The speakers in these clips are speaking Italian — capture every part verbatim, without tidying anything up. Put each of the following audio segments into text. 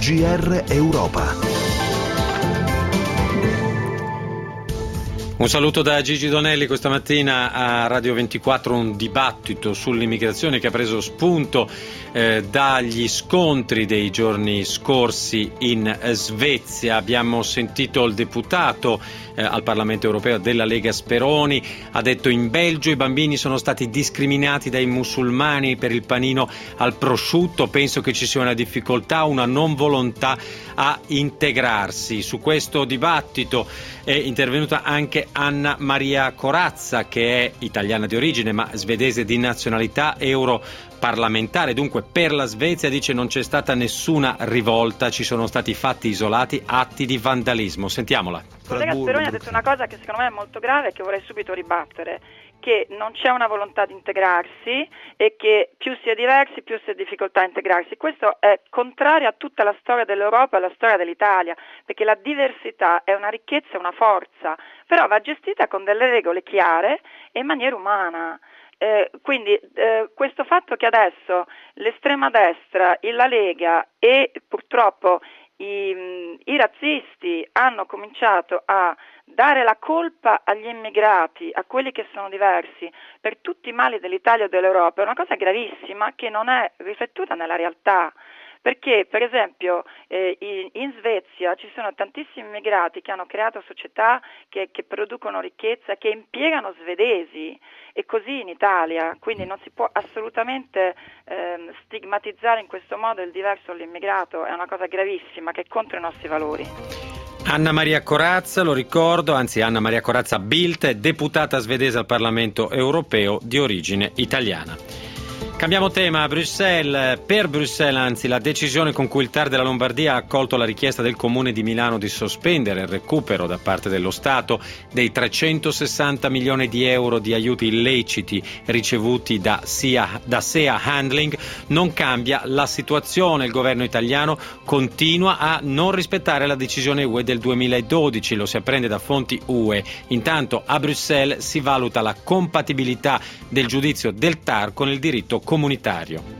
G R Europa. Un saluto da Gigi Donelli. Questa mattina a Radio ventiquattro un dibattito sull'immigrazione che ha preso spunto eh, dagli scontri dei giorni scorsi in Svezia. Abbiamo sentito il deputato eh, al Parlamento europeo della Lega Speroni, ha detto: in Belgio i bambini sono stati discriminati dai musulmani per il panino al prosciutto, penso che ci sia una difficoltà, una non volontà a integrarsi. Su questo dibattito è intervenuta anche Anna Maria Corazza, che è italiana di origine ma svedese di nazionalità, europarlamentare. Dunque per la Svezia, dice, non c'è stata nessuna rivolta, ci sono stati fatti isolati, atti di vandalismo. Sentiamola. Il collega Speroni ha detto una cosa che secondo me è molto grave e che vorrei subito ribattere, che non c'è una volontà di integrarsi e che più si è diversi più si ha difficoltà a integrarsi. Questo è contrario a tutta la storia dell'Europa e alla storia dell'Italia, perché la diversità è una ricchezza, una forza, però va gestita con delle regole chiare e in maniera umana. Eh, quindi eh, questo fatto che adesso l'estrema destra, la Lega e purtroppo i, i razzisti hanno cominciato a dare la colpa agli immigrati, a quelli che sono diversi, per tutti i mali dell'Italia e dell'Europa, è una cosa gravissima che non è riflettuta nella realtà. Perché, per esempio, eh, in, in Svezia ci sono tantissimi immigrati che hanno creato società che, che producono ricchezza, che impiegano svedesi, e così in Italia. Quindi non si può assolutamente eh, stigmatizzare in questo modo il diverso o l'immigrato, è una cosa gravissima che è contro i nostri valori. Anna Maria Corazza, lo ricordo, anzi Anna Maria Corazza Bildt, è deputata svedese al Parlamento europeo di origine italiana. Cambiamo tema. A Bruxelles, per Bruxelles anzi, la decisione con cui il T A R della Lombardia ha accolto la richiesta del Comune di Milano di sospendere il recupero da parte dello Stato dei trecentosessanta milioni di euro di aiuti illeciti ricevuti da, Sia, da S E A Handling non cambia la situazione. Il governo italiano continua a non rispettare la decisione U E del duemiladodici, lo si apprende da fonti U E. Intanto a Bruxelles si valuta la compatibilità del giudizio del T A R con il diritto comunitario.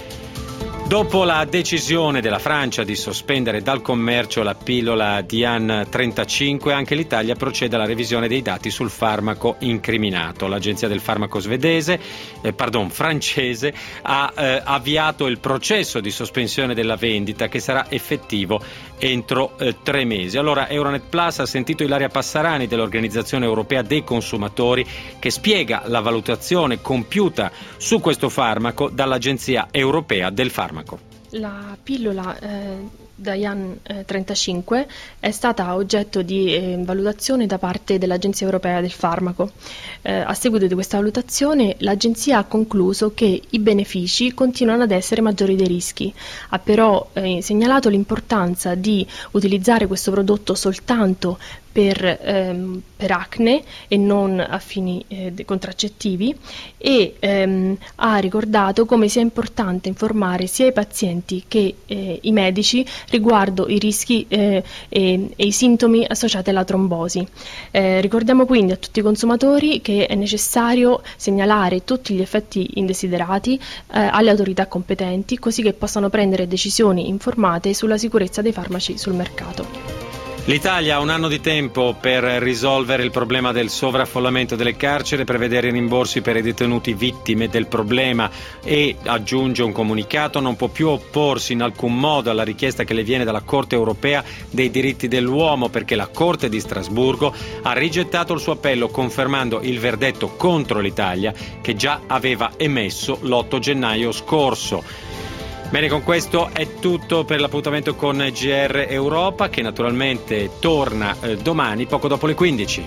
Dopo la decisione della Francia di sospendere dal commercio la pillola Diane trentacinque, anche l'Italia procede alla revisione dei dati sul farmaco incriminato. L'Agenzia del farmaco svedese, eh, pardon, francese, ha eh, avviato il processo di sospensione della vendita, che sarà effettivo entro eh, tre mesi. Allora Euronet Plus ha sentito Ilaria Passarani dell'Organizzazione Europea dei Consumatori, che spiega la valutazione compiuta su questo farmaco dall'Agenzia Europea del Farmaco. La pillola eh, Diane eh, trentacinque è stata oggetto di eh, valutazione da parte dell'Agenzia Europea del Farmaco. Eh, a seguito di questa valutazione l'Agenzia ha concluso che i benefici continuano ad essere maggiori dei rischi. Ha però eh, segnalato l'importanza di utilizzare questo prodotto soltanto per, ehm, per acne e non a fini eh, contraccettivi, e ehm, ha ricordato come sia importante informare sia i pazienti che eh, i medici riguardo i rischi eh, e, e i sintomi associati alla trombosi. Eh, ricordiamo quindi a tutti i consumatori che è necessario segnalare tutti gli effetti indesiderati eh, alle autorità competenti, così che possano prendere decisioni informate sulla sicurezza dei farmaci sul mercato. L'Italia ha un anno di tempo per risolvere il problema del sovraffollamento delle carceri e prevedere i rimborsi per i detenuti vittime del problema, e aggiunge un comunicato: non può più opporsi in alcun modo alla richiesta che le viene dalla Corte Europea dei diritti dell'uomo, perché la Corte di Strasburgo ha rigettato il suo appello, confermando il verdetto contro l'Italia che già aveva emesso l'otto gennaio scorso. Bene, con questo è tutto per l'appuntamento con G R Europa, che naturalmente torna eh, domani poco dopo le quindici.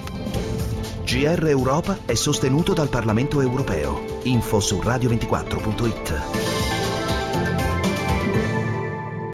G R Europa è sostenuto dal Parlamento europeo. Info su radio ventiquattro punto it.